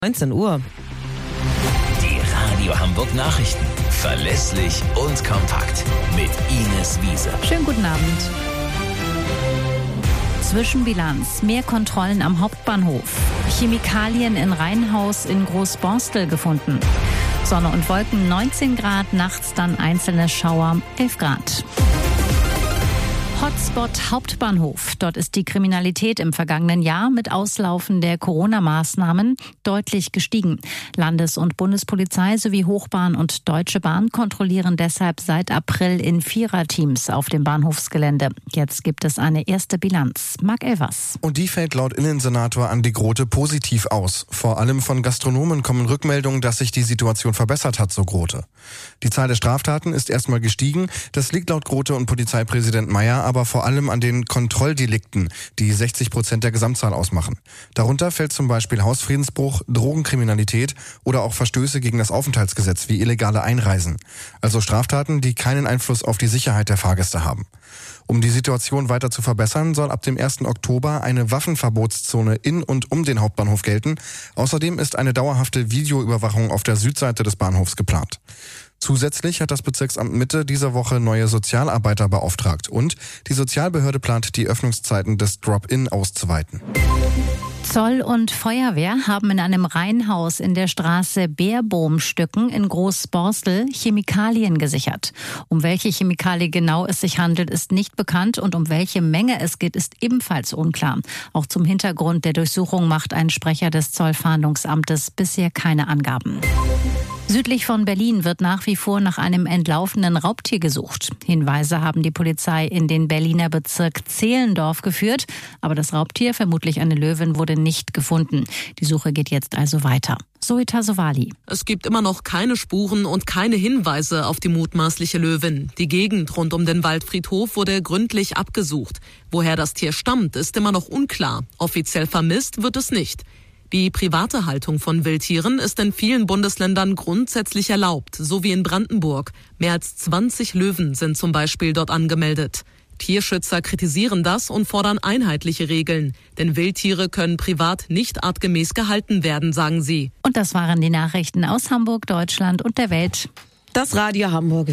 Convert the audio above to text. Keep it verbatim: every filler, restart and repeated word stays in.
neunzehn Uhr. Die Radio Hamburg Nachrichten. Verlässlich und kompakt. Mit Ines Wiese. Schönen guten Abend. Zwischenbilanz. Mehr Kontrollen am Hauptbahnhof. Chemikalien in Rheinhaus in Großborstel gefunden. Sonne und Wolken neunzehn Grad, nachts dann einzelne Schauer elf Grad. Hotspot Hauptbahnhof. Dort ist die Kriminalität im vergangenen Jahr mit Auslaufen der Corona-Maßnahmen deutlich gestiegen. Landes- und Bundespolizei sowie Hochbahn und Deutsche Bahn kontrollieren deshalb seit April in Viererteams auf dem Bahnhofsgelände. Jetzt gibt es eine erste Bilanz. Marc Elvers. Und die fällt laut Innensenator Andi Grote positiv aus. Vor allem von Gastronomen kommen Rückmeldungen, dass sich die Situation verbessert hat, so Grote. Die Zahl der Straftaten ist erstmal gestiegen. Das liegt laut Grote und Polizeipräsident Meyer aber vor allem an den Kontrolldelikten, die sechzig Prozent der Gesamtzahl ausmachen. Darunter fällt zum Beispiel Hausfriedensbruch, Drogenkriminalität oder auch Verstöße gegen das Aufenthaltsgesetz wie illegale Einreisen. Also Straftaten, die keinen Einfluss auf die Sicherheit der Fahrgäste haben. Um die Situation weiter zu verbessern, soll ab dem ersten Oktober eine Waffenverbotszone in und um den Hauptbahnhof gelten. Außerdem ist eine dauerhafte Videoüberwachung auf der Südseite des Bahnhofs geplant. Zusätzlich hat das Bezirksamt Mitte diese Woche neue Sozialarbeiter beauftragt und die Sozialbehörde plant, die Öffnungszeiten des Drop-In auszuweiten. Zoll und Feuerwehr haben in einem Reihenhaus in der Straße Beerbohmstücken in Großborstel Chemikalien gesichert. Um welche Chemikalie genau es sich handelt, ist nicht bekannt und um welche Menge es geht, ist ebenfalls unklar. Auch zum Hintergrund der Durchsuchung macht ein Sprecher des Zollfahndungsamtes bisher keine Angaben. Südlich von Berlin wird nach wie vor nach einem entlaufenen Raubtier gesucht. Hinweise haben die Polizei in den Berliner Bezirk Zehlendorf geführt, aber das Raubtier, vermutlich eine Löwin, wurde nicht gefunden. Die Suche geht jetzt also weiter. Zoe Tassovali. Es gibt immer noch keine Spuren und keine Hinweise auf die mutmaßliche Löwin. Die Gegend rund um den Waldfriedhof wurde gründlich abgesucht. Woher das Tier stammt, ist immer noch unklar. Offiziell vermisst wird es nicht. Die private Haltung von Wildtieren ist in vielen Bundesländern grundsätzlich erlaubt, so wie in Brandenburg. Mehr als zwanzig Löwen sind zum Beispiel dort angemeldet. Tierschützer kritisieren das und fordern einheitliche Regeln. Denn Wildtiere können privat nicht artgemäß gehalten werden, sagen sie. Und das waren die Nachrichten aus Hamburg, Deutschland und der Welt. Das Radio Hamburg.